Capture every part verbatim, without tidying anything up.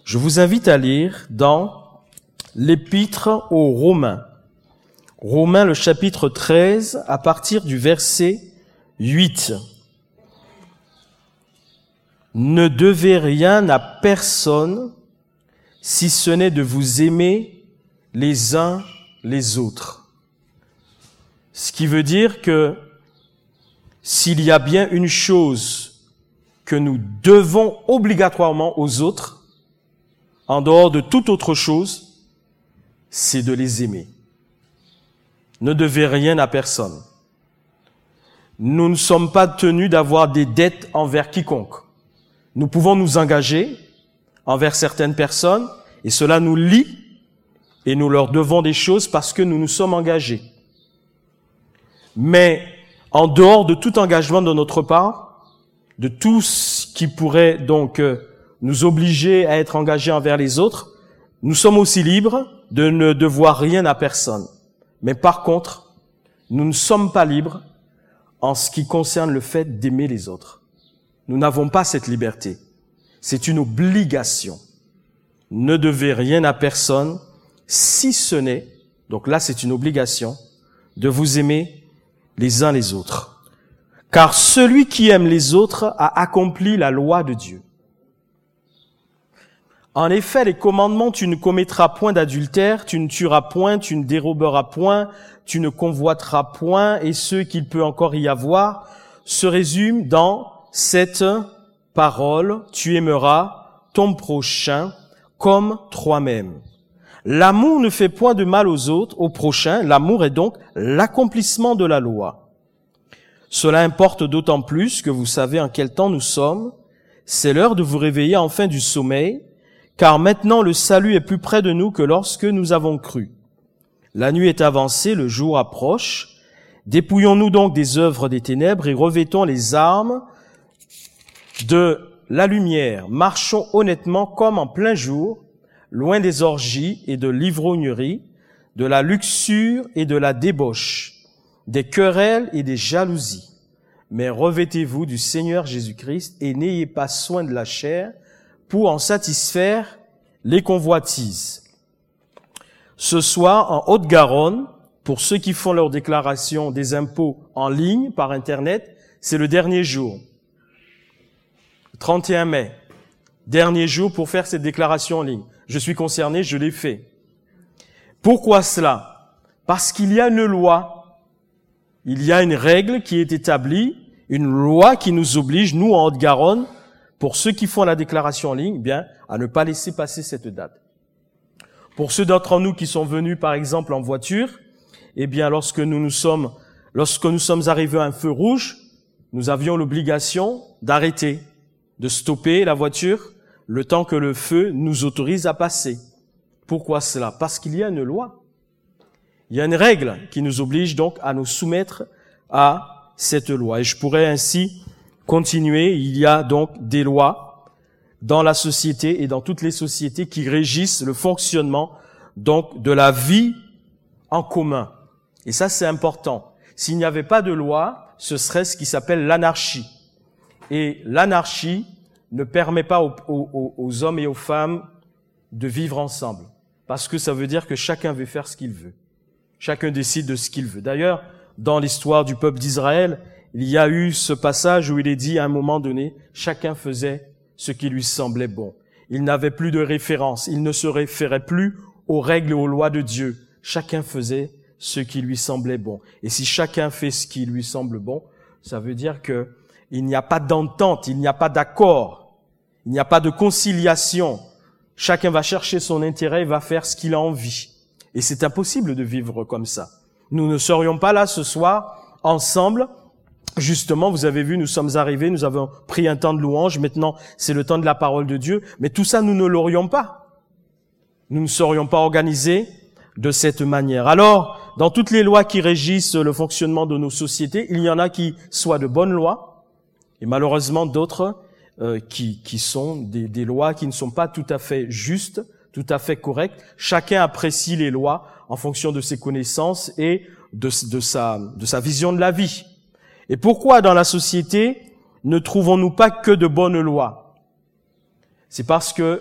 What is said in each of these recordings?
Je vous invite à lire dans l'Épître aux Romains. Romains, le chapitre treize, à partir du verset huit. Ne devez rien à personne, si ce n'est de vous aimer les uns les autres. Ce qui veut dire que s'il y a bien une chose que nous devons obligatoirement aux autres, en dehors de toute autre chose, c'est de les aimer. Ne devez rien à personne. Nous ne sommes pas tenus d'avoir des dettes envers quiconque. Nous pouvons nous engager envers certaines personnes et cela nous lie et nous leur devons des choses parce que nous nous sommes engagés. Mais en dehors de tout engagement de notre part, de tout ce qui pourrait donc nous obliger à être engagés envers les autres, nous sommes aussi libres de ne devoir rien à personne. Mais par contre, nous ne sommes pas libres en ce qui concerne le fait d'aimer les autres. Nous n'avons pas cette liberté. C'est une obligation. Ne devez rien à personne, si ce n'est, donc là c'est une obligation, de vous aimer les uns les autres. Car celui qui aime les autres a accompli la loi de Dieu. En effet, les commandements, tu ne commettras point d'adultère, tu ne tueras point, tu ne déroberas point, tu ne convoiteras point, et ceux qu'il peut encore y avoir, se résument dans cette parole, tu aimeras ton prochain comme toi-même. L'amour ne fait point de mal aux autres, au prochain, l'amour est donc l'accomplissement de la loi. Cela importe d'autant plus que vous savez en quel temps nous sommes, c'est l'heure de vous réveiller enfin du sommeil, car maintenant le salut est plus près de nous que lorsque nous avons cru. La nuit est avancée, le jour approche. Dépouillons-nous donc des œuvres des ténèbres et revêtons les armes de la lumière. Marchons honnêtement comme en plein jour, loin des orgies et de l'ivrognerie, de la luxure et de la débauche, des querelles et des jalousies. Mais revêtez-vous du Seigneur Jésus-Christ et n'ayez pas soin de la chair, pour en satisfaire les convoitises. Ce soir, en Haute-Garonne, pour ceux qui font leur déclaration des impôts en ligne, par Internet, c'est le dernier jour. trente et un mai. Dernier jour pour faire cette déclaration en ligne. Je suis concerné, je l'ai fait. Pourquoi cela? Parce qu'il y a une loi. Il y a une règle qui est établie, une loi qui nous oblige, nous, en Haute-Garonne, pour ceux qui font la déclaration en ligne, bien, à ne pas laisser passer cette date. Pour ceux d'entre nous qui sont venus, par exemple, en voiture, eh bien, lorsque nous nous sommes, lorsque nous sommes arrivés à un feu rouge, nous avions l'obligation d'arrêter, de stopper la voiture, le temps que le feu nous autorise à passer. Pourquoi cela? Parce qu'il y a une loi. Il y a une règle qui nous oblige donc à nous soumettre à cette loi. Et je pourrais ainsi continuer, il y a donc des lois dans la société et dans toutes les sociétés qui régissent le fonctionnement donc de la vie en commun. Et ça, c'est important. S'il n'y avait pas de loi, ce serait ce qui s'appelle l'anarchie. Et l'anarchie ne permet pas aux, aux, aux hommes et aux femmes de vivre ensemble. Parce que ça veut dire que chacun veut faire ce qu'il veut. Chacun décide de ce qu'il veut. D'ailleurs, dans l'histoire du peuple d'Israël, il y a eu ce passage où il est dit à un moment donné, chacun faisait ce qui lui semblait bon. Il n'avait plus de référence, il ne se référait plus aux règles et aux lois de Dieu. Chacun faisait ce qui lui semblait bon. Et si chacun fait ce qui lui semble bon, ça veut dire que il n'y a pas d'entente, il n'y a pas d'accord, il n'y a pas de conciliation. Chacun va chercher son intérêt et va faire ce qu'il a envie. Et c'est impossible de vivre comme ça. Nous ne serions pas là ce soir, ensemble. Justement, vous avez vu, nous sommes arrivés, nous avons pris un temps de louange, maintenant c'est le temps de la parole de Dieu, mais tout ça, nous ne l'aurions pas. Nous ne serions pas organisés de cette manière. Alors, dans toutes les lois qui régissent le fonctionnement de nos sociétés, il y en a qui soient de bonnes lois, et malheureusement d'autres euh, qui, qui sont des, des lois qui ne sont pas tout à fait justes, tout à fait correctes. Chacun apprécie les lois en fonction de ses connaissances et de, de, sa, de sa vision de la vie. Et pourquoi dans la société ne trouvons-nous pas que de bonnes lois? C'est parce que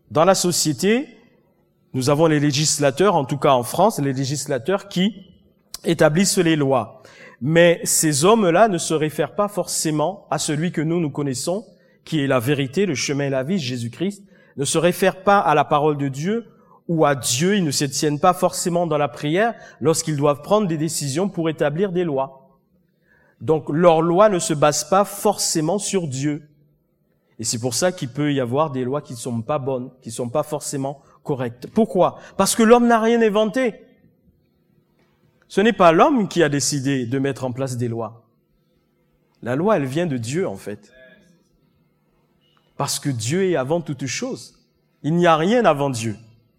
Dans la société, nous avons les législateurs, en tout cas en France, les législateurs qui établissent les lois. Mais ces hommes-là ne se réfèrent pas forcément à celui que nous, nous connaissons, qui est la vérité, le chemin et la vie, Jésus-Christ, ne se réfèrent pas à la parole de Dieu ou à Dieu, ils ne se tiennent pas forcément dans la prière lorsqu'ils doivent prendre des décisions pour établir des lois. Donc leurs lois ne se basent pas forcément sur Dieu. Et c'est pour ça qu'il peut y avoir des lois qui ne sont pas bonnes, qui ne sont pas forcément correctes. Pourquoi? Parce que l'homme n'a rien inventé. Ce n'est pas l'homme qui a décidé de mettre en place des lois. La loi, elle vient de Dieu, en fait. Parce que Dieu est avant toute chose. Il n'y a rien avant Dieu.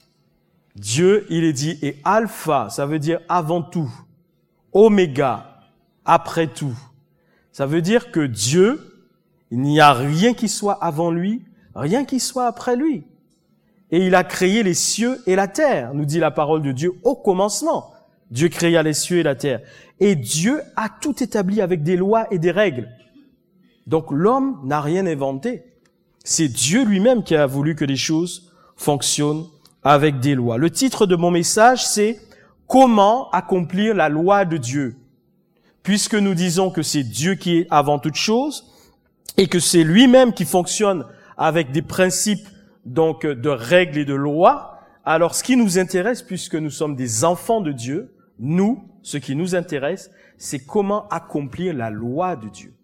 Dieu, il est dit, est alpha, ça veut dire avant tout. Oméga, après tout. Ça veut dire que Dieu, il n'y a rien qui soit avant lui, rien qui soit après lui. Et il a créé les cieux et la terre, nous dit la parole de Dieu au commencement. Dieu créa les cieux et la terre. Et Dieu a tout établi avec des lois et des règles. Donc l'homme n'a rien inventé. C'est Dieu lui-même qui a voulu que les choses fonctionnent avec des lois. Le titre de mon message, c'est « Comment accomplir la loi de Dieu ?» Puisque nous disons que c'est Dieu qui est avant toute chose et que c'est lui-même qui fonctionne avec des principes donc de règles et de lois, alors ce qui nous intéresse, puisque nous sommes des enfants de Dieu, nous, ce qui nous intéresse, c'est comment accomplir la loi de Dieu.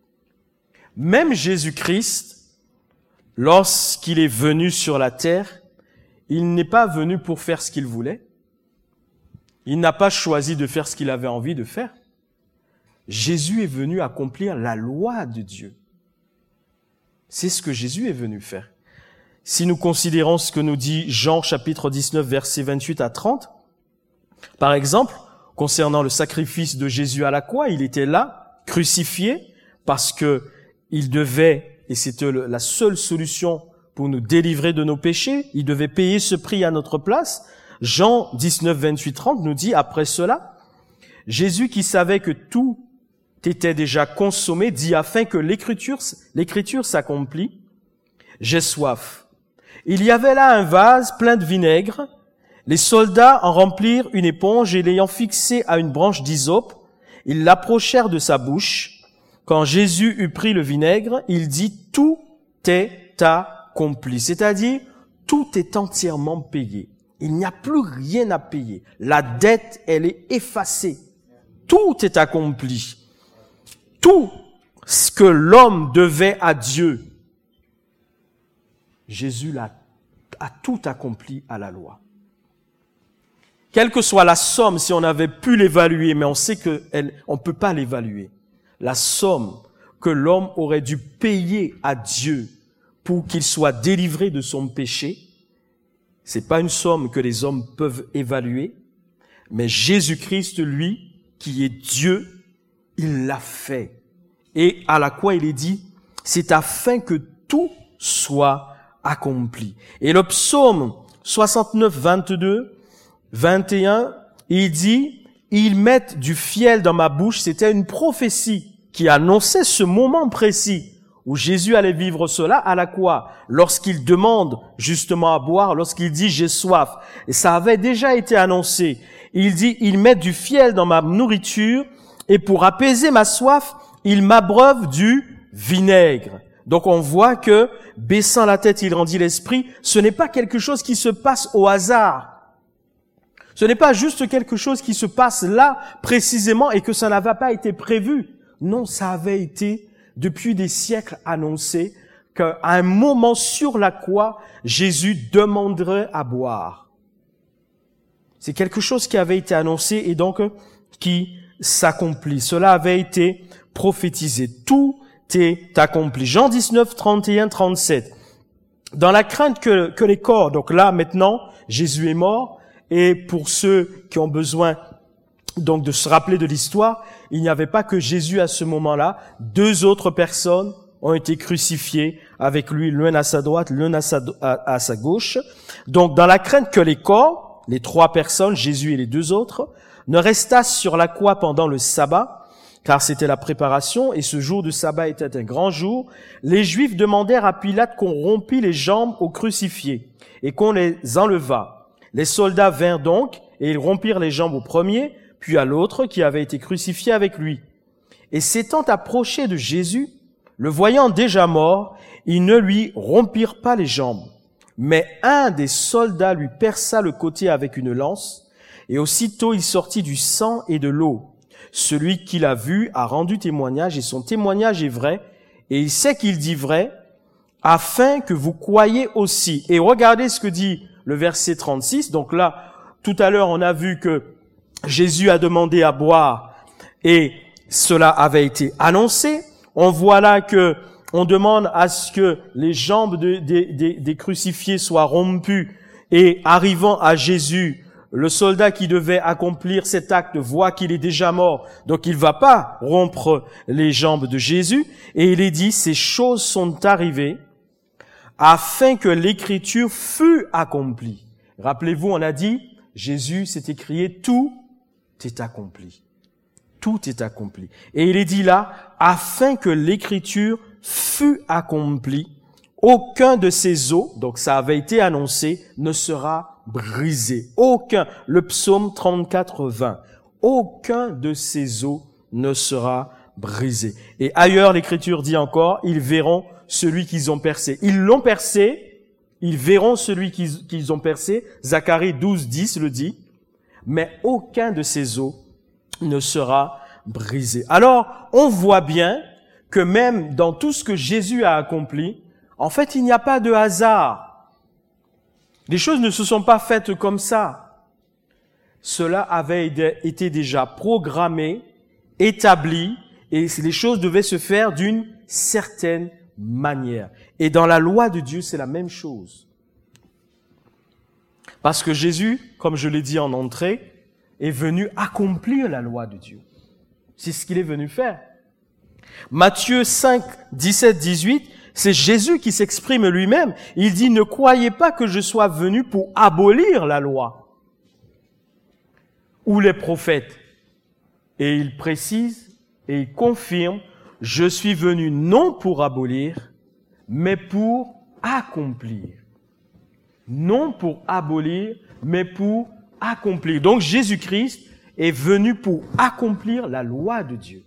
Même Jésus-Christ, lorsqu'il est venu sur la terre, il n'est pas venu pour faire ce qu'il voulait. Il n'a pas choisi de faire ce qu'il avait envie de faire. Jésus est venu accomplir la loi de Dieu. C'est ce que Jésus est venu faire. Si nous considérons ce que nous dit Jean chapitre dix-neuf, versets vingt-huit à trente, par exemple, concernant le sacrifice de Jésus à la croix, il était là, crucifié, parce que il devait, et c'était la seule solution pour nous délivrer de nos péchés, il devait payer ce prix à notre place. Jean dix-neuf, vingt-huit, trente nous dit, après cela, Jésus qui savait que tout était déjà consommé, dit afin que l'écriture, l'écriture s'accomplit, j'ai soif. Il y avait là un vase plein de vinaigre. Les soldats en remplirent une éponge et l'ayant fixée à une branche d'hysope, ils l'approchèrent de sa bouche. Quand Jésus eut pris le vinaigre, il dit, tout est accompli. C'est-à-dire, tout est entièrement payé. Il n'y a plus rien à payer. La dette, elle est effacée. Tout est accompli. Tout ce que l'homme devait à Dieu, Jésus l'a, a tout accompli à la loi. Quelle que soit la somme, si on avait pu l'évaluer, mais on sait qu'on ne peut pas l'évaluer, la somme que l'homme aurait dû payer à Dieu pour qu'il soit délivré de son péché, c'est pas une somme que les hommes peuvent évaluer, mais Jésus-Christ, lui, qui est Dieu, il l'a fait. Et à la croix, il est dit, c'est afin que tout soit accompli. Et le psaume soixante-neuf, vingt-deux, vingt et un, il dit, ils mettent du fiel dans ma bouche. C'était une prophétie qui annonçait ce moment précis où Jésus allait vivre cela à la croix, lorsqu'il demande justement à boire, lorsqu'il dit j'ai soif. Et ça avait déjà été annoncé. Il dit, ils mettent du fiel dans ma nourriture et pour apaiser ma soif, ils m'abreuvent du vinaigre. Donc on voit que, baissant la tête, il rendit l'esprit. Ce n'est pas quelque chose qui se passe au hasard. Ce n'est pas juste quelque chose qui se passe là, précisément, et que ça n'avait pas été prévu. Non, ça avait été, depuis des siècles, annoncé qu'à un moment sur la croix, Jésus demanderait à boire. C'est quelque chose qui avait été annoncé et donc qui s'accomplit. Cela avait été prophétisé. Tout est accompli. Jean dix-neuf, trente et un, trente-sept. Dans la crainte que, que les corps, donc là maintenant, Jésus est mort, et pour ceux qui ont besoin donc de se rappeler de l'histoire, il n'y avait pas que Jésus à ce moment-là, deux autres personnes ont été crucifiées avec lui, l'un à sa droite, l'un à sa, à, à sa gauche. Donc dans la crainte que les corps, les trois personnes, Jésus et les deux autres, ne restassent sur la croix pendant le sabbat, car c'était la préparation et ce jour de sabbat était un grand jour, les Juifs demandèrent à Pilate qu'on rompît les jambes aux crucifiés et qu'on les enlevât. Les soldats vinrent donc et ils rompirent les jambes au premier, puis à l'autre qui avait été crucifié avec lui. Et s'étant approchés de Jésus, le voyant déjà mort, ils ne lui rompirent pas les jambes. Mais un des soldats lui perça le côté avec une lance, et aussitôt il sortit du sang et de l'eau. Celui qui l'a vu a rendu témoignage, et son témoignage est vrai, et il sait qu'il dit vrai, afin que vous croyiez aussi. Et regardez ce que dit le verset trente-six. Donc là, tout à l'heure, on a vu que Jésus a demandé à boire, et cela avait été annoncé. On voit là que on demande à ce que les jambes de, de, de, des crucifiés soient rompues, et arrivant à Jésus, le soldat qui devait accomplir cet acte voit qu'il est déjà mort, donc il va pas rompre les jambes de Jésus, et il est dit, ces choses sont arrivées afin que l'écriture fût accomplie. Rappelez-vous, on a dit, Jésus s'est écrié, tout est accompli. Tout est accompli. Et il est dit là, afin que l'écriture fût accomplie, aucun de ces os, donc ça avait été annoncé, ne sera brisé. Aucun, le psaume trente-quatre vingt, aucun de ces os ne sera brisé. Et ailleurs, l'écriture dit encore, ils verront celui qu'ils ont percé. Ils l'ont percé, ils verront celui qu'ils, qu'ils ont percé. Zacharie douze dix le dit, mais aucun de ces os ne sera brisé. Alors, on voit bien que même dans tout ce que Jésus a accompli, en fait, il n'y a pas de hasard. Les choses ne se sont pas faites comme ça. Cela avait été déjà programmé, établi, et les choses devaient se faire d'une certaine manière. Et dans la loi de Dieu, c'est la même chose. Parce que Jésus, comme je l'ai dit en entrée, est venu accomplir la loi de Dieu. C'est ce qu'il est venu faire. Matthieu cinq, dix-sept, dix-huit, c'est Jésus qui s'exprime lui-même. Il dit, ne croyez pas que je sois venu pour abolir la loi ou les prophètes. Et il précise et il confirme, je suis venu non pour abolir, mais pour accomplir. Non pour abolir, mais pour accomplir. Donc Jésus-Christ est venu pour accomplir la loi de Dieu.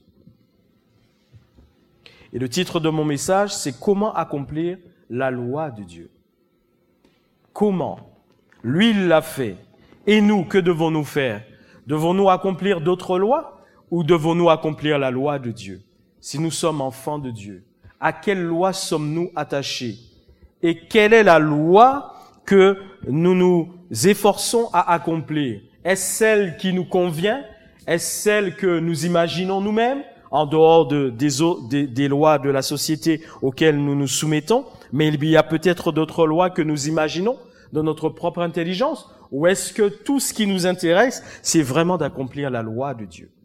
Et le titre de mon message, c'est « Comment accomplir la loi de Dieu ?» Comment? Lui, il l'a fait. Et nous, que devons-nous faire? Devons-nous accomplir d'autres lois ou devons-nous accomplir la loi de Dieu? Si nous sommes enfants de Dieu, à quelle loi sommes-nous attachés? Et quelle est la loi que nous nous efforçons à accomplir? Est-ce celle qui nous convient? Est-ce celle que nous imaginons nous-mêmes, en dehors de, des, des, des lois de la société auxquelles nous nous soumettons? Mais il y a peut-être d'autres lois que nous imaginons de notre propre intelligence? Ou est-ce que tout ce qui nous intéresse, c'est vraiment d'accomplir la loi de Dieu?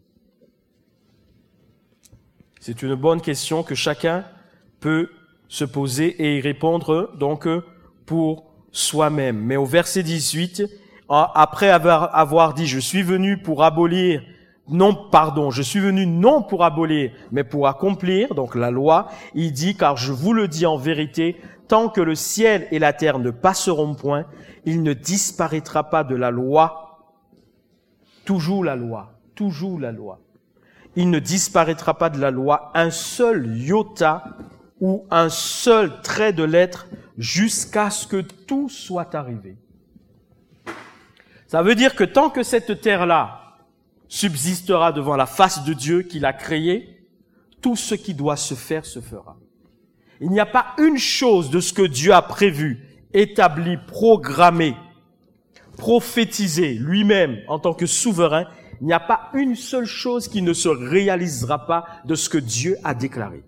C'est une bonne question que chacun peut se poser et y répondre donc pour soi-même. Mais au verset dix-huit, après avoir, avoir dit « Je suis venu pour abolir », non, pardon, « Je suis venu non pour abolir, mais pour accomplir », donc la loi, il dit « Car je vous le dis en vérité, tant que le ciel et la terre ne passeront point, il ne disparaîtra pas de la loi. » Toujours la loi, toujours la loi. Il ne disparaîtra pas de la loi un seul iota ou un seul trait de lettre jusqu'à ce que tout soit arrivé. Ça veut dire que tant que cette terre-là subsistera devant la face de Dieu qui l'a créée, tout ce qui doit se faire se fera. Il n'y a pas une chose de ce que Dieu a prévu, établi, programmé, prophétisé lui-même en tant que souverain. Il n'y a pas une seule chose qui ne se réalisera pas de ce que Dieu a déclaré.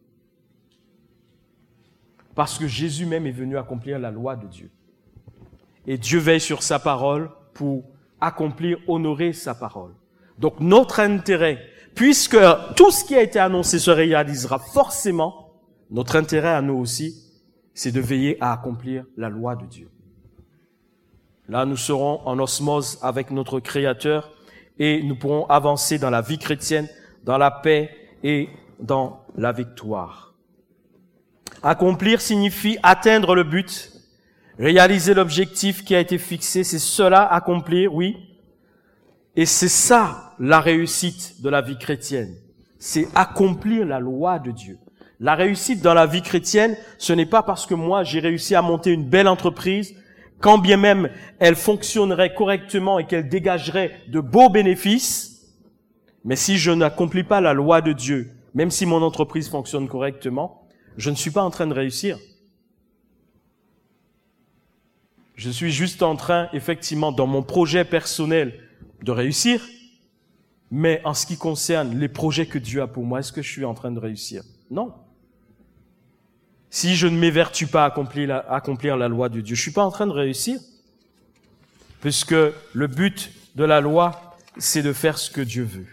Parce que Jésus même est venu accomplir la loi de Dieu. Et Dieu veille sur sa parole pour accomplir, honorer sa parole. Donc notre intérêt, puisque tout ce qui a été annoncé se réalisera forcément, notre intérêt à nous aussi, c'est de veiller à accomplir la loi de Dieu. Là, nous serons en osmose avec notre Créateur et nous pourrons avancer dans la vie chrétienne dans la paix et dans la victoire. Accomplir signifie atteindre le but, réaliser l'objectif qui a été fixé. C'est cela, accomplir, oui. Et c'est ça, la réussite de la vie chrétienne. C'est accomplir la loi de Dieu. La réussite dans la vie chrétienne, ce n'est pas parce que moi, j'ai réussi à monter une belle entreprise, quand bien même elle fonctionnerait correctement et qu'elle dégagerait de beaux bénéfices, mais si je n'accomplis pas la loi de Dieu, même si mon entreprise fonctionne correctement, je ne suis pas en train de réussir. Je suis juste en train, effectivement, dans mon projet personnel, de réussir, mais en ce qui concerne les projets que Dieu a pour moi, est-ce que je suis en train de réussir? Non. Si je ne m'évertue pas à accomplir la, accomplir la loi de Dieu, je suis pas en train de réussir, puisque le but de la loi, c'est de faire ce que Dieu veut.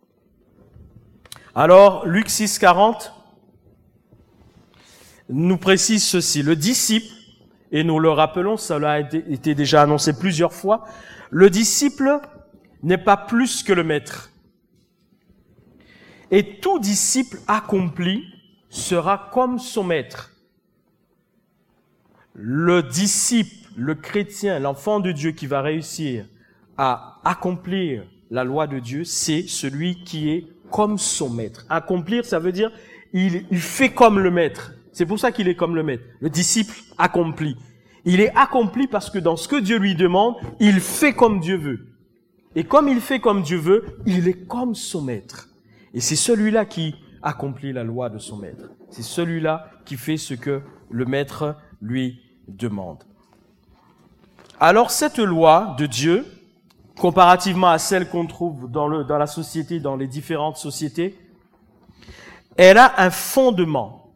Alors, Luc six, quarante nous précise ceci. Le disciple, et nous le rappelons, cela a été, été déjà annoncé plusieurs fois, le disciple n'est pas plus que le maître. Et tout disciple accompli sera comme son maître. Le disciple, le chrétien, l'enfant de Dieu qui va réussir à accomplir la loi de Dieu, c'est celui qui est comme son maître. Accomplir, ça veut dire, il, il fait comme le maître. C'est pour ça qu'il est comme le maître. Le disciple accompli. Il est accompli parce que dans ce que Dieu lui demande, il fait comme Dieu veut. Et comme il fait comme Dieu veut, il est comme son maître. Et c'est celui-là qui accomplit la loi de son maître. C'est celui-là qui fait ce que le maître lui demande. Alors cette loi de Dieu, comparativement à celle qu'on trouve dans, le, dans la société, dans les différentes sociétés, elle a un fondement.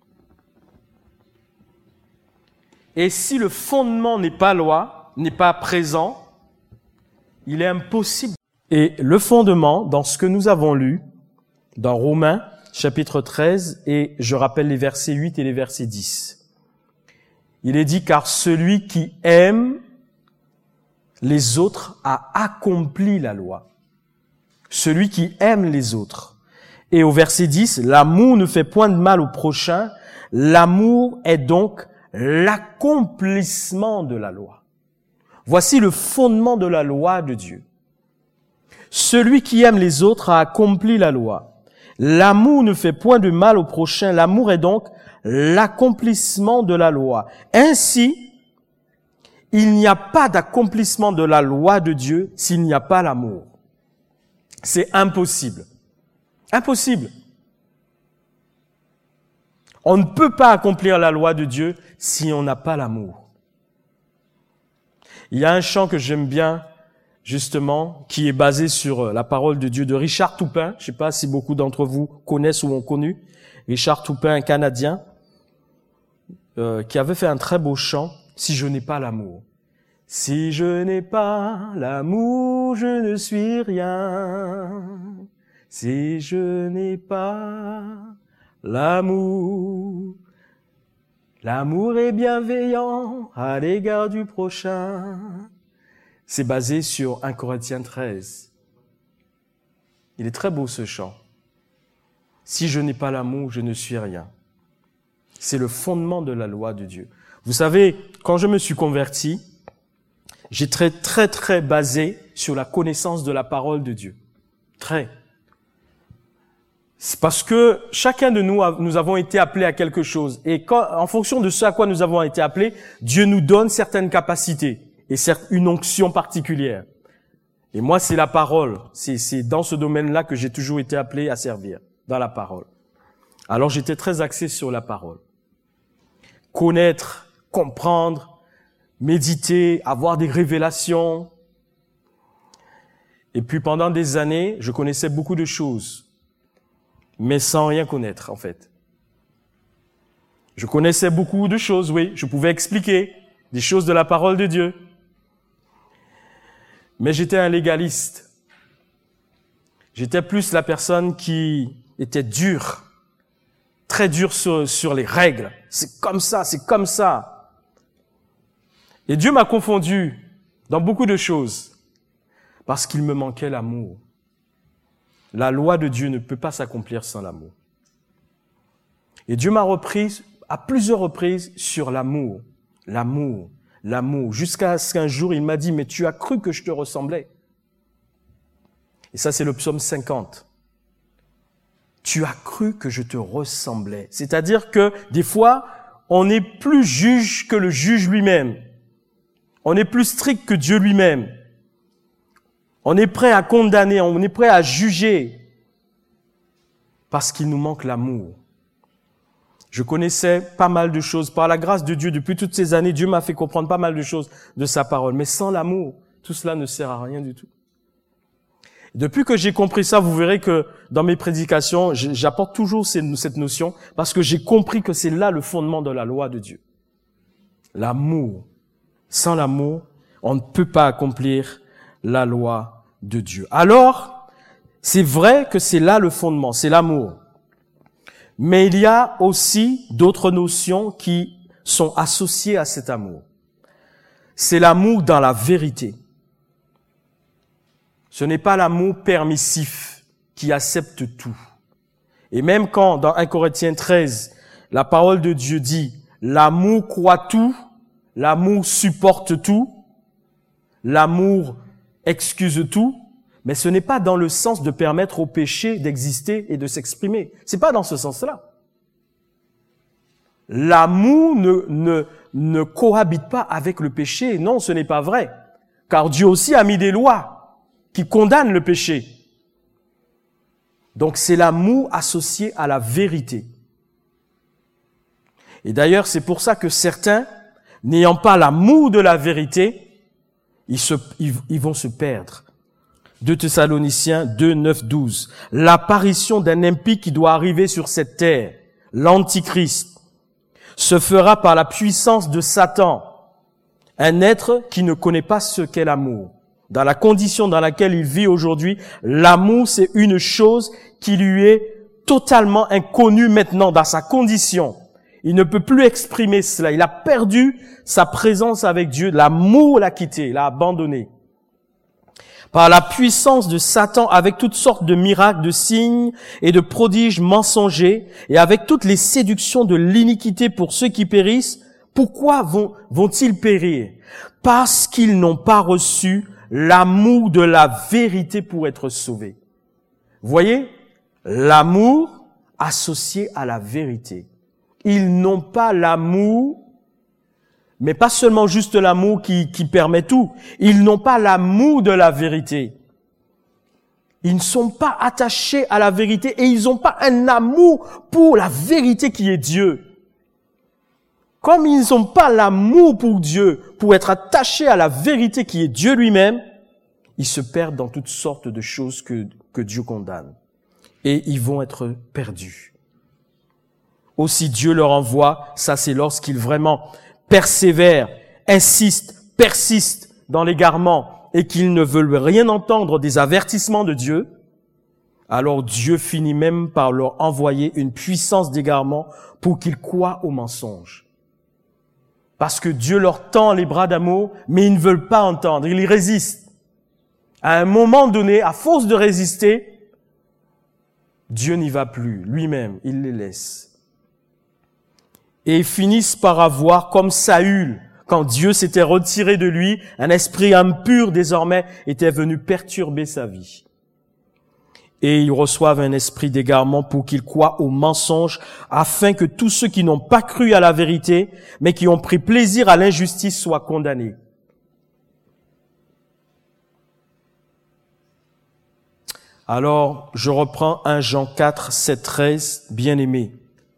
Et si le fondement n'est pas loi, n'est pas présent, il est impossible. Et le fondement, dans ce que nous avons lu, dans Romains, chapitre treize, et je rappelle les versets huit et les versets dix. Il est dit, car celui qui aime les autres a accompli la loi. Celui qui aime les autres. Et au verset dix, l'amour ne fait point de mal au prochain. L'amour est donc l'accomplissement de la loi. Voici le fondement de la loi de Dieu. Celui qui aime les autres a accompli la loi. L'amour ne fait point de mal au prochain. L'amour est donc l'accomplissement de la loi. Ainsi, il n'y a pas d'accomplissement de la loi de Dieu s'il n'y a pas l'amour. C'est impossible. Impossible. On ne peut pas accomplir la loi de Dieu si on n'a pas l'amour. Il y a un chant que j'aime bien, justement, qui est basé sur la parole de Dieu de Richard Toupin. Je ne sais pas si beaucoup d'entre vous connaissent ou ont connu. Richard Toupin, un Canadien, euh, qui avait fait un très beau chant, « Si je n'ai pas l'amour ». Si je n'ai pas l'amour, je ne suis rien. Si je n'ai pas l'amour, l'amour est bienveillant à l'égard du prochain. C'est basé sur un Corinthiens treize. Il est très beau ce chant. Si je n'ai pas l'amour, je ne suis rien. C'est le fondement de la loi de Dieu. Vous savez, quand je me suis converti, j'ai très, très, très basé sur la connaissance de la parole de Dieu. Très. C'est parce que chacun de nous, a, nous avons été appelés à quelque chose. Et quand, en fonction de ce à quoi nous avons été appelés, Dieu nous donne certaines capacités et certes une onction particulière. Et moi, c'est la parole. C'est, c'est dans ce domaine-là que j'ai toujours été appelé à servir, dans la parole. Alors, j'étais très axé sur la parole. Connaître, comprendre, méditer, avoir des révélations. Et puis pendant des années, je connaissais beaucoup de choses, mais sans rien connaître en fait. Je connaissais beaucoup de choses, oui, je pouvais expliquer des choses de la parole de Dieu. Mais j'étais un légaliste. J'étais plus la personne qui était dure, très dure sur, sur les règles. C'est comme ça, c'est comme ça. Et Dieu m'a confondu dans beaucoup de choses parce qu'il me manquait l'amour. La loi de Dieu ne peut pas s'accomplir sans l'amour. Et Dieu m'a repris à plusieurs reprises sur l'amour, l'amour, l'amour, jusqu'à ce qu'un jour il m'a dit, mais tu as cru que je te ressemblais. Et ça, c'est le psaume cinquante. Tu as cru que je te ressemblais. C'est-à-dire que des fois, on est plus juge que le juge lui-même. On est plus strict que Dieu lui-même. On est prêt à condamner, on est prêt à juger parce qu'il nous manque l'amour. Je connaissais pas mal de choses. Par la grâce de Dieu, depuis toutes ces années, Dieu m'a fait comprendre pas mal de choses de sa parole. Mais sans l'amour, tout cela ne sert à rien du tout. Depuis que j'ai compris ça, vous verrez que dans mes prédications, j'apporte toujours cette notion parce que j'ai compris que c'est là le fondement de la loi de Dieu. L'amour. Sans l'amour, on ne peut pas accomplir la loi de Dieu. Alors, c'est vrai que c'est là le fondement, c'est l'amour. Mais il y a aussi d'autres notions qui sont associées à cet amour. C'est l'amour dans la vérité. Ce n'est pas l'amour permissif qui accepte tout. Et même quand, dans un Corinthiens treize, la parole de Dieu dit « L'amour croit tout, l'amour supporte tout, l'amour excuse tout », mais ce n'est pas dans le sens de permettre au péché d'exister et de s'exprimer. C'est pas dans ce sens-là. L'amour ne, ne, ne cohabite pas avec le péché. Non, ce n'est pas vrai. Car Dieu aussi a mis des lois qui condamnent le péché. Donc c'est l'amour associé à la vérité. Et d'ailleurs, c'est pour ça que certains, n'ayant pas l'amour de la vérité, ils, se, ils, ils vont se perdre. deux Thessaloniciens deux, neuf, douze. L'apparition d'un impie qui doit arriver sur cette terre, l'Antichrist, se fera par la puissance de Satan, un être qui ne connaît pas ce qu'est l'amour. Dans la condition dans laquelle il vit aujourd'hui, l'amour, c'est une chose qui lui est totalement inconnue maintenant dans sa condition. Il ne peut plus exprimer cela. Il a perdu sa présence avec Dieu. L'amour l'a quitté, l'a abandonné. Par la puissance de Satan, avec toutes sortes de miracles, de signes et de prodiges mensongers, et avec toutes les séductions de l'iniquité pour ceux qui périssent, pourquoi vont, vont-ils périr? Parce qu'ils n'ont pas reçu l'amour de la vérité pour être sauvés. Vous voyez? L'amour associé à la vérité. Ils n'ont pas l'amour, mais pas seulement juste l'amour qui, qui permet tout. Ils n'ont pas l'amour de la vérité. Ils ne sont pas attachés à la vérité et ils n'ont pas un amour pour la vérité qui est Dieu. Comme ils n'ont pas l'amour pour Dieu, pour être attachés à la vérité qui est Dieu lui-même, ils se perdent dans toutes sortes de choses que, que Dieu condamne. Et ils vont être perdus. Aussi Dieu leur envoie, ça c'est lorsqu'ils vraiment persévèrent, insistent, persistent dans l'égarement et qu'ils ne veulent rien entendre des avertissements de Dieu, alors Dieu finit même par leur envoyer une puissance d'égarement pour qu'ils croient au mensonge. Parce que Dieu leur tend les bras d'amour, mais ils ne veulent pas entendre, ils y résistent. À un moment donné, à force de résister, Dieu n'y va plus, lui-même, il les laisse. Et ils finissent par avoir, comme Saül, quand Dieu s'était retiré de lui, un esprit impur désormais était venu perturber sa vie. Et ils reçoivent un esprit d'égarement pour qu'ils croient au mensonge, afin que tous ceux qui n'ont pas cru à la vérité, mais qui ont pris plaisir à l'injustice soient condamnés. Alors, je reprends un Jean quatre, sept, treize, bien-aimés.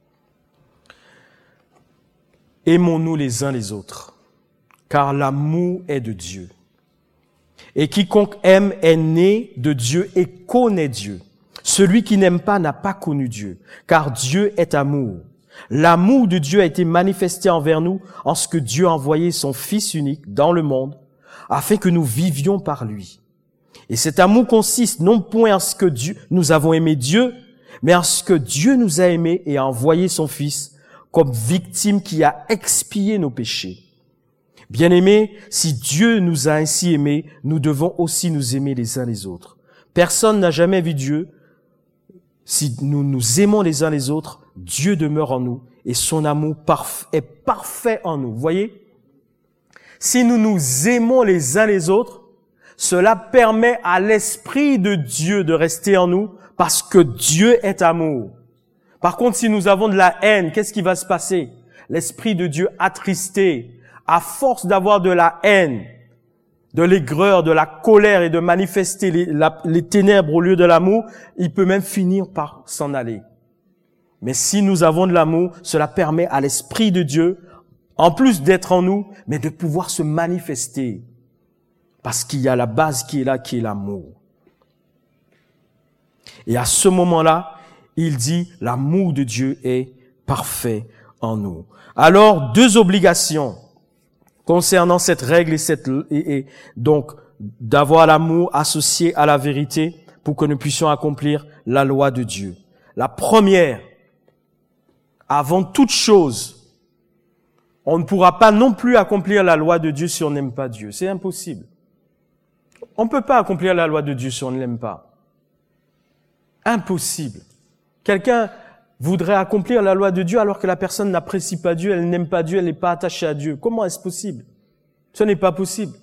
Aimons-nous les uns les autres, car l'amour est de Dieu. Et quiconque aime est né de Dieu et connaît Dieu. Celui qui n'aime pas n'a pas connu Dieu, car Dieu est amour. L'amour de Dieu a été manifesté envers nous en ce que Dieu a envoyé son Fils unique dans le monde, afin que nous vivions par lui. Et cet amour consiste non point en ce que Dieu, nous avons aimé Dieu, mais en ce que Dieu nous a aimés et a envoyé son Fils comme victime qui a expié nos péchés. Bien-aimés, si Dieu nous a ainsi aimés, nous devons aussi nous aimer les uns les autres. Personne n'a jamais vu Dieu. si nous nous aimons les uns les autres, Dieu demeure en nous et son amour parf- est parfait en nous. Vous voyez? Si nous nous aimons les uns les autres, cela permet à l'Esprit de Dieu de rester en nous parce que Dieu est amour. Par contre, si nous avons de la haine, qu'est-ce qui va se passer? L'Esprit de Dieu attristé, à force d'avoir de la haine, de l'aigreur, de la colère et de manifester les, la, les ténèbres au lieu de l'amour, il peut même finir par s'en aller. Mais si nous avons de l'amour, cela permet à l'Esprit de Dieu, en plus d'être en nous, mais de pouvoir se manifester. Parce qu'il y a la base qui est là, qui est l'amour. Et à ce moment-là, il dit, l'amour de Dieu est parfait en nous. Alors, deux obligations concernant cette règle et cette, et, et donc, d'avoir l'amour associé à la vérité pour que nous puissions accomplir la loi de Dieu. La première, avant toute chose, on ne pourra pas non plus accomplir la loi de Dieu si on n'aime pas Dieu. C'est impossible. On ne peut pas accomplir la loi de Dieu si on ne l'aime pas. Impossible. Quelqu'un voudrait accomplir la loi de Dieu alors que la personne n'apprécie pas Dieu, elle n'aime pas Dieu, elle n'est pas attachée à Dieu. Comment est-ce possible? Ce n'est pas possible.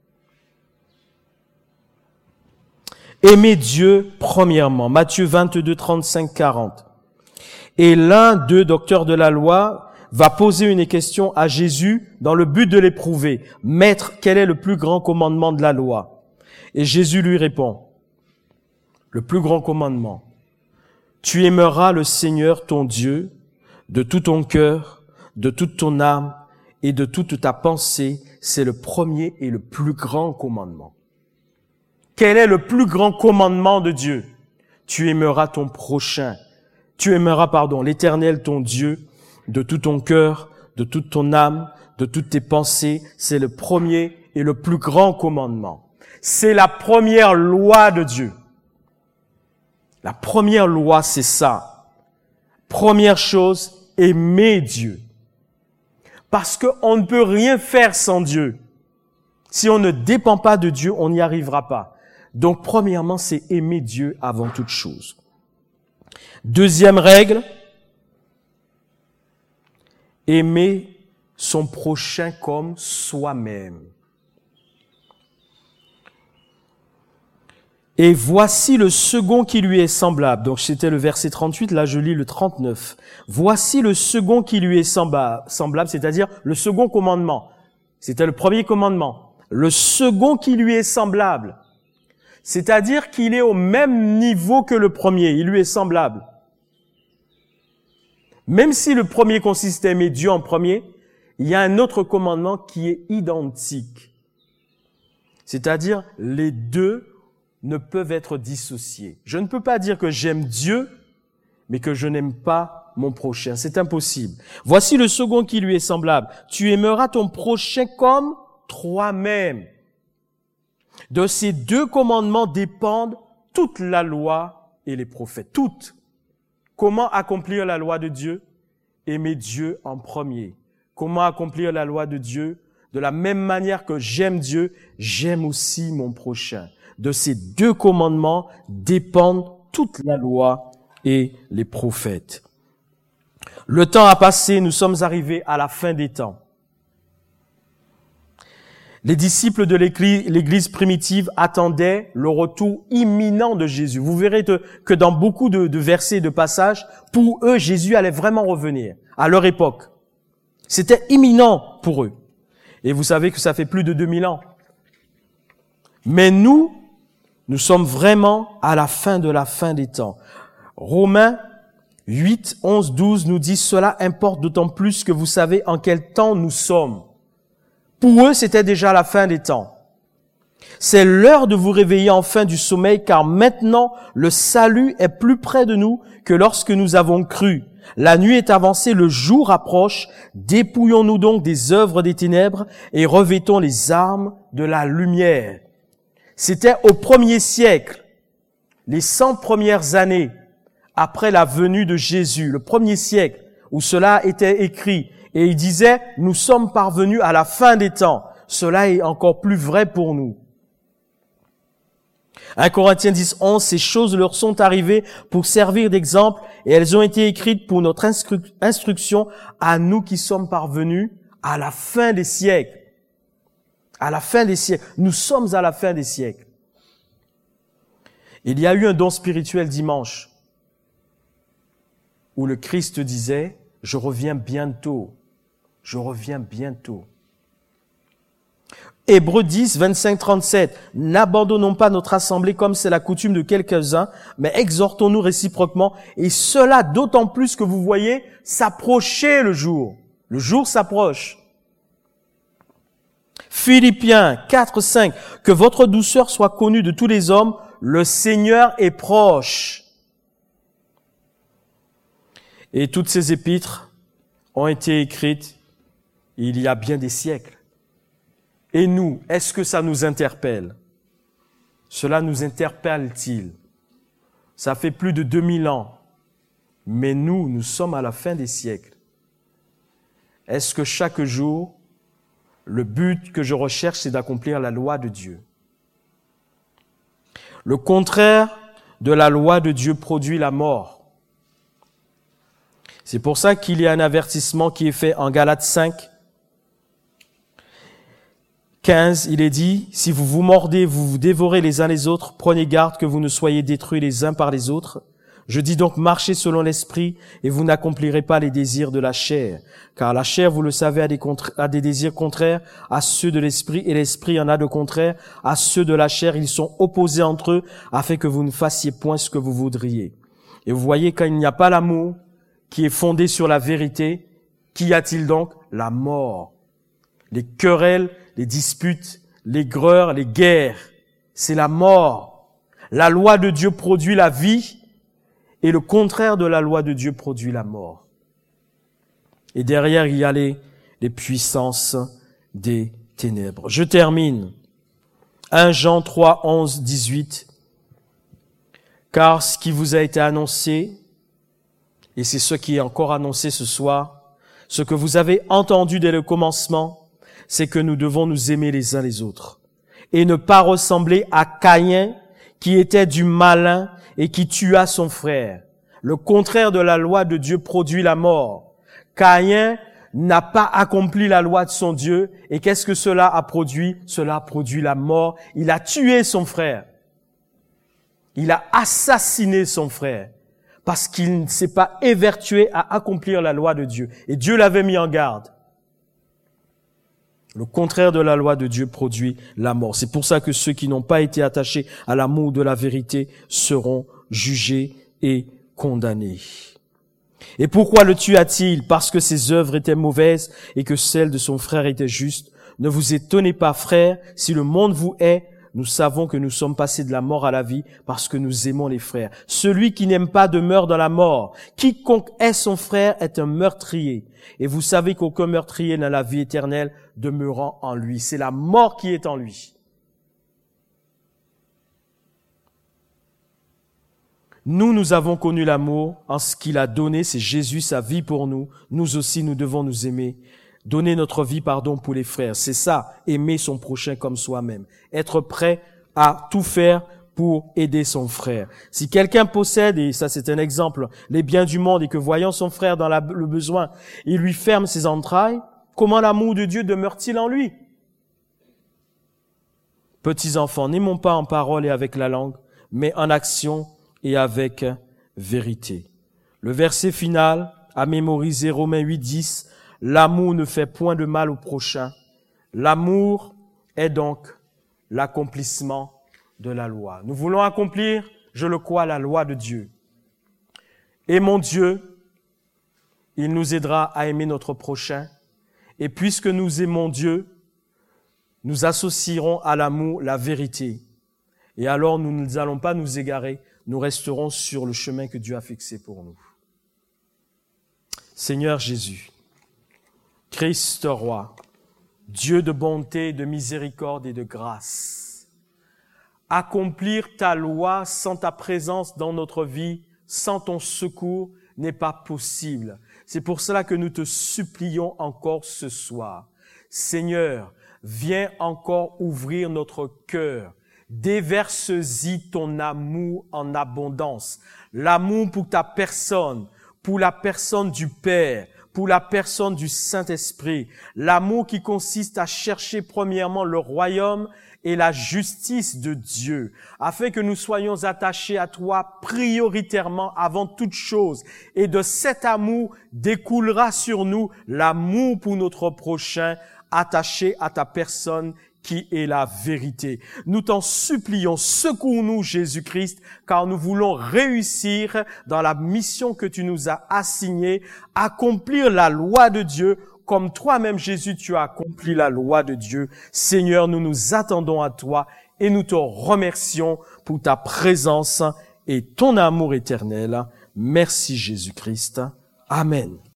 Aimer Dieu, premièrement. Matthieu vingt-deux, trente-cinq, quarante. Et l'un d'eux, docteur de la loi, va poser une question à Jésus dans le but de l'éprouver. Maître, quel est le plus grand commandement de la loi? Et Jésus lui répond, le plus grand commandement, tu aimeras le Seigneur ton Dieu de tout ton cœur, de toute ton âme et de toute ta pensée. C'est le premier et le plus grand commandement. Quel est le plus grand commandement de Dieu? Tu aimeras ton prochain. Tu aimeras, pardon, l'Éternel ton Dieu de tout ton cœur, de toute ton âme, de toutes tes pensées. C'est le premier et le plus grand commandement. C'est la première loi de Dieu. La première loi, c'est ça. Première chose, aimer Dieu. Parce qu'on ne peut rien faire sans Dieu. Si on ne dépend pas de Dieu, on n'y arrivera pas. Donc, premièrement, c'est aimer Dieu avant toute chose. Deuxième règle, aimer son prochain comme soi-même. Et voici le second qui lui est semblable. Donc c'était le verset trente-huit, là je lis le trente-neuf. Voici le second qui lui est semblable, c'est-à-dire le second commandement. C'était le premier commandement. Le second qui lui est semblable, c'est-à-dire qu'il est au même niveau que le premier, il lui est semblable. Même si le premier consiste à aimer Dieu en premier, il y a un autre commandement qui est identique. C'est-à-dire les deux ne peuvent être dissociés. Je ne peux pas dire que j'aime Dieu, mais que je n'aime pas mon prochain. C'est impossible. Voici le second qui lui est semblable. Tu aimeras ton prochain comme toi-même. De ces deux commandements dépendent toute la loi et les prophètes. Toutes. Comment accomplir la loi de Dieu? Aimer Dieu en premier. Comment accomplir la loi de Dieu? De la même manière que j'aime Dieu, j'aime aussi mon prochain. De ces deux commandements dépendent toute la loi et les prophètes. Le temps a passé, nous sommes arrivés à la fin des temps. Les disciples de l'Église primitive attendaient le retour imminent de Jésus. Vous verrez que dans beaucoup de, de versets, de passages, pour eux, Jésus allait vraiment revenir à leur époque. C'était imminent pour eux. Et vous savez que ça fait plus de deux mille ans. Mais nous, nous sommes vraiment à la fin de la fin des temps. Romains huit, onze, douze nous dit « Cela importe d'autant plus que vous savez en quel temps nous sommes. » Pour eux, c'était déjà la fin des temps. C'est l'heure de vous réveiller enfin du sommeil, car maintenant, le salut est plus près de nous que lorsque nous avons cru. La nuit est avancée, le jour approche. Dépouillons-nous donc des œuvres des ténèbres et revêtons les armes de la lumière. C'était au premier siècle, les cent premières années après la venue de Jésus, le premier siècle où cela était écrit. Et il disait, nous sommes parvenus à la fin des temps. Cela est encore plus vrai pour nous. un Corinthiens dix, onze, ces choses leur sont arrivées pour servir d'exemple et elles ont été écrites pour notre instru- instruction à nous qui sommes parvenus à la fin des siècles. À la fin des siècles. Nous sommes à la fin des siècles. Il y a eu un don spirituel dimanche où le Christ disait, je reviens bientôt. Je reviens bientôt. Hébreux dix, vingt-cinq, trente-sept. N'abandonnons pas notre assemblée comme c'est la coutume de quelques-uns, mais exhortons-nous réciproquement, et cela d'autant plus que vous voyez s'approcher le jour. Le jour s'approche. Philippiens quatre, cinq. Que votre douceur soit connue de tous les hommes, le Seigneur est proche. Et toutes ces épîtres ont été écrites il y a bien des siècles. Et nous, est-ce que ça nous interpelle? Cela nous interpelle-t-il? Ça fait plus de deux mille ans. Mais nous, nous sommes à la fin des siècles. Est-ce que chaque jour, le but que je recherche, c'est d'accomplir la loi de Dieu? Le contraire de la loi de Dieu produit la mort. C'est pour ça qu'il y a un avertissement qui est fait en Galates cinq, quinze, il est dit, si vous vous mordez, vous vous dévorez les uns les autres, prenez garde que vous ne soyez détruits les uns par les autres. Je dis donc, marchez selon l'esprit et vous n'accomplirez pas les désirs de la chair. Car la chair, vous le savez, a des, contra- a des désirs contraires à ceux de l'esprit et l'esprit en a de contraires à ceux de la chair. Ils sont opposés entre eux afin que vous ne fassiez point ce que vous voudriez. Et vous voyez, quand il n'y a pas l'amour qui est fondé sur la vérité, qu'y a-t-il donc? La mort. Les querelles, les disputes, les greurs, les guerres, c'est la mort. La loi de Dieu produit la vie et le contraire de la loi de Dieu produit la mort. Et derrière, il y a les, les puissances des ténèbres. Je termine. un Jean trois, onze, dix-huit. Car ce qui vous a été annoncé, et c'est ce qui est encore annoncé ce soir, ce que vous avez entendu dès le commencement, c'est que nous devons nous aimer les uns les autres et ne pas ressembler à Caïn qui était du malin et qui tua son frère. Le contraire de la loi de Dieu produit la mort. Caïn n'a pas accompli la loi de son Dieu et qu'est-ce que cela a produit? Cela a produit la mort. Il a tué son frère. Il a assassiné son frère parce qu'il ne s'est pas évertué à accomplir la loi de Dieu. Et Dieu l'avait mis en garde. Le contraire de la loi de Dieu produit la mort. C'est pour ça que ceux qui n'ont pas été attachés à l'amour de la vérité seront jugés et condamnés. Et pourquoi le tua-t-il? Parce que ses œuvres étaient mauvaises et que celles de son frère étaient justes. Ne vous étonnez pas, frères, si le monde vous hait. Nous savons que nous sommes passés de la mort à la vie parce que nous aimons les frères. Celui qui n'aime pas demeure dans la mort. Quiconque hait son frère est un meurtrier. Et vous savez qu'aucun meurtrier n'a la vie éternelle demeurant en lui. C'est la mort qui est en lui. Nous, nous avons connu l'amour en ce qu'il a donné, c'est Jésus, sa vie pour nous. Nous aussi, nous devons nous aimer. Donner notre vie, pardon, pour les frères. C'est ça, aimer son prochain comme soi-même. Être prêt à tout faire pour aider son frère. Si quelqu'un possède, et ça c'est un exemple, les biens du monde et que voyant son frère dans la, le besoin, il lui ferme ses entrailles, comment l'amour de Dieu demeure-t-il en lui? Petits enfants, n'aimons pas en parole et avec la langue, mais en action et avec vérité. Le verset final à mémoriser, Romains huit, dix, l'amour ne fait point de mal au prochain. L'amour est donc l'accomplissement de la loi. Nous voulons accomplir, je le crois, la loi de Dieu. Aimons Dieu, il nous aidera à aimer notre prochain. Et puisque nous aimons Dieu, nous associerons à l'amour la vérité. Et alors nous n'allons pas nous égarer, nous resterons sur le chemin que Dieu a fixé pour nous. Seigneur Jésus, Christ roi, Dieu de bonté, de miséricorde et de grâce, accomplir ta loi sans ta présence dans notre vie, sans ton secours, n'est pas possible. C'est pour cela que nous te supplions encore ce soir. Seigneur, viens encore ouvrir notre cœur. Déverse-y ton amour en abondance. L'amour pour ta personne, pour la personne du Père, pour la personne du Saint-Esprit. L'amour qui consiste à chercher premièrement le royaume et la justice de Dieu, afin que nous soyons attachés à toi prioritairement avant toute chose. Et de cet amour découlera sur nous l'amour pour notre prochain, attaché à ta personne qui est la vérité. Nous t'en supplions, secours-nous Jésus-Christ, car nous voulons réussir dans la mission que tu nous as assignée, accomplir la loi de Dieu, comme toi-même Jésus, tu as accompli la loi de Dieu. Seigneur, nous nous attendons à toi et nous te remercions pour ta présence et ton amour éternel. Merci Jésus-Christ. Amen.